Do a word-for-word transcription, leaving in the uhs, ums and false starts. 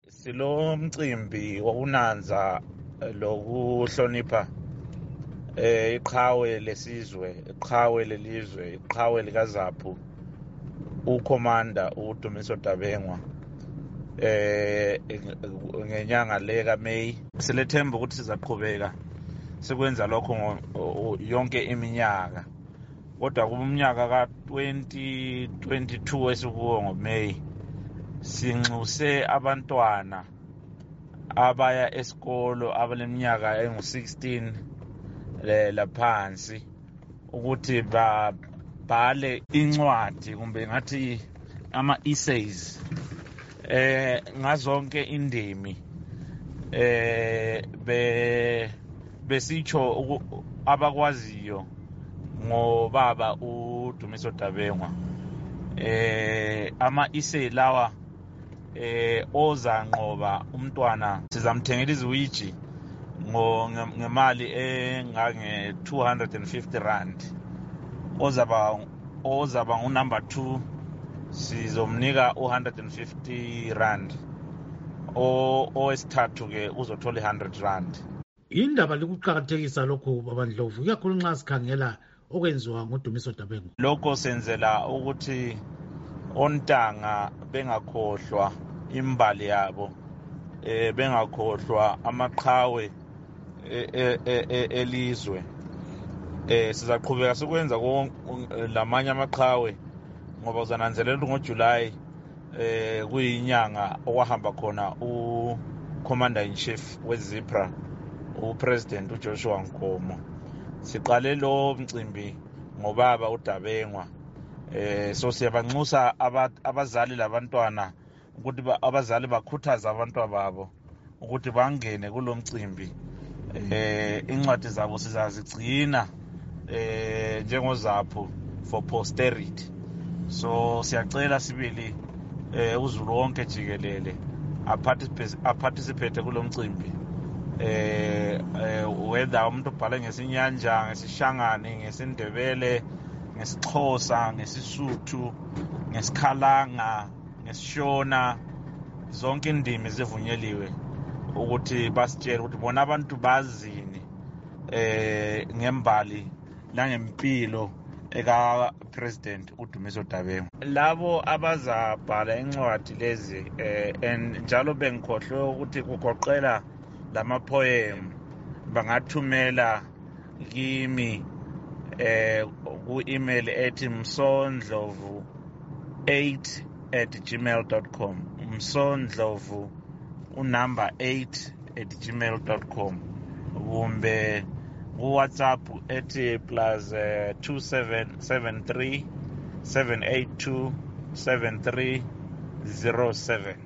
Silo mcimbi wokunanza lokuhlonipha eh iqhawe lesizwe, iqhawe lelizwe, iqhawe likaZaphu, uCommander uDumiso Dabengwa eh ngenyanga le kaMeyi. Silethemba ukuthi sizaqhubeka sekwenza lokho yonke iminyaka, kodwa kumnyaka ka twenty twenty-two esikuwo ngoMeyi sinxuse abantwana abaya esikolo abaleminyaka engu sixteen laphansi ukuthi babhale incwadi kumbe ngathi ama essays eh ngazonke indimi eh be besitsho abakwaziyo ngobaba uDumiso Dabengwa. eh ama essay lawa eh oza nqoba umntwana sizamthengela iziwiji ngo ngemali engange two hundred fifty rand. ozaba ozaba ngu number two sizomnika one hundred fifty rand. o owesithathu ke uzothola one hundred rand. Indaba likuqhakathekisa lokho babandlovu ikakhulu nxa sikhangela okwenziwa nguDumiso Dabengwa. Lokho senzela ukuthi ontanga bengakhohlwa imbali yabo, eh bengakhohlwa amaqhawe elizwe. eh sizaqhubeka sikwenza lamanye amaqhawe ngoba uzananzelela ukuthi ngoJuly eh kuyinyanga okwahamba khona uCommander in Chief weZIPRA uPresident uJoshua Nkomo. Siqale lo mcimbi ngobaba uDabengwa. eh so siyabanxusa abazali labantwana ukuthi abazali bakhuthaza abantwana babo ukuthi bangene kulomcimbi. eh incwadi zabo sizazigcina eh njengoZaphu for posterity. So siyacela sibili eh uzulu wonke jikelele aparticipate kulomcimbi. eh whether umuntu ubhale ngesinyanja, ngesishangane, ngesindebele, ngesixhosa, ngesisuthu, ngesikhalanga, ngesishona, zonke indimi zivunyeliwe ukuthi basitshele ukuthi bona abantu bazini eh ngembali langempilo eka President uDumiso Dabengwa. Labo abazabhala incwadi lezi eh njalo bengikhohlwe ukuthi kugoqela lama poem bangathumela kimi eh ku-email ethi msondlovu eight at gmail dot com. msondlovu unumber eight at gmail dot com kumbe ku-WhatsApp ethi plus uh, two seven seven three seven eight two seven three zero seven.